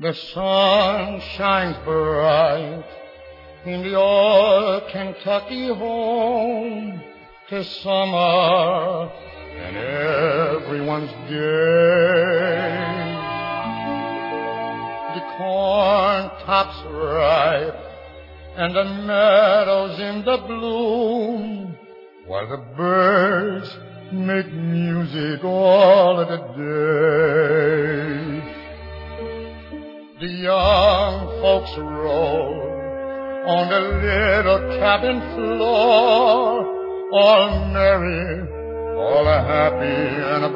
The sun shines bright in the old Kentucky home. 'Tis summer and everyone's gay. The corn tops ripe and the meadows in the bloom, while the birds make music all of the day. The young folks roll on the little cabin floor, all merry, all happy and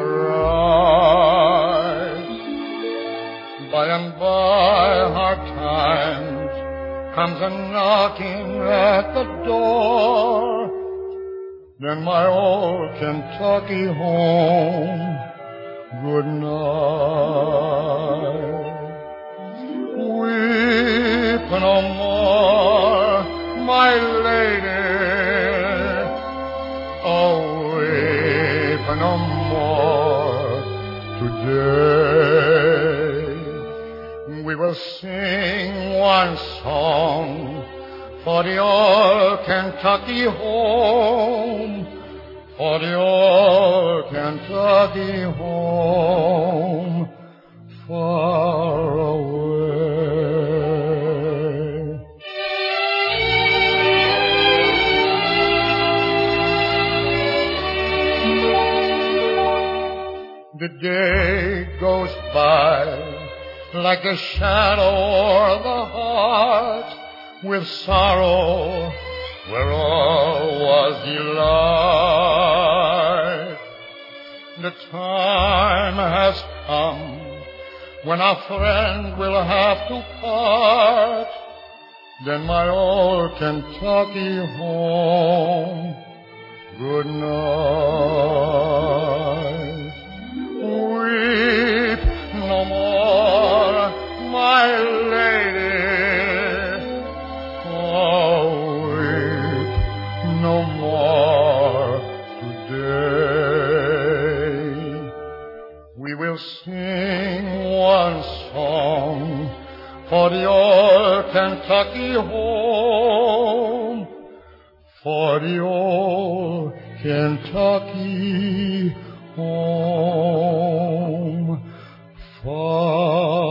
bright. By and by hard times comes a knocking at the door, then my old Kentucky home, good night. Weep no more, my lady, oh, weep no more today. We will sing one song for the old Kentucky home, for the old Kentucky home, far away. The day goes by like a shadow o'er the heart, with sorrow where all was delight. The time has come when our friend will have to part, then my old Kentucky home, good night. Weep no more, my lady, oh, weep no more today. We will sing one song for the old Kentucky home, for the old Kentucky home, far